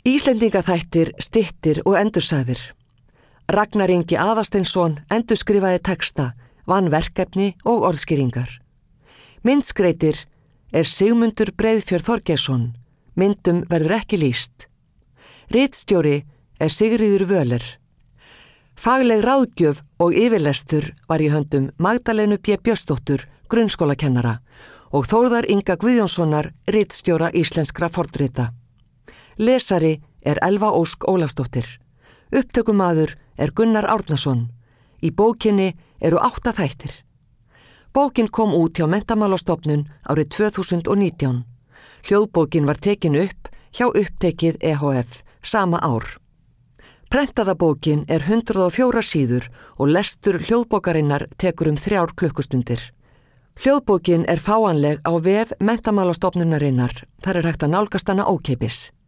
Íslendingaþættir, styttir og endursagðir. Ragnar Ingi Aðarsteinsson endurskrifaði texta, vann verkefni og orðskýringar. Myndskreytir Sigmundur Breiðfjörð Þorgeirsson. Myndum verður ekki lýst. Ritstjóri Sigríður Völer. Fagleg ráðgjöf og yfirlestur var í höndum Magdalenu B. Björnsdóttur, grunnskólakennara, og Þórðar Inga Guðjónssonar, ritstjóra íslenskra fornrita. Lesari Elva Ósk Ólafsdóttir. Upptökumaður Gunnar Árnason. Í bókinni eru 8 þættir. Bókin kom út hjá Menntamálastofnun árið 2019. Hljóðbókin var tekin upp hjá Upptekið EHF sama ár. Prentaða bókin 104 síður og lestur hljóðbókarinnar tekur 3 klukkustundir. Hljóðbókin fáanleg á vef Menntamálastofnunarinnar. Þar hægt að nálgast hana ókeypis.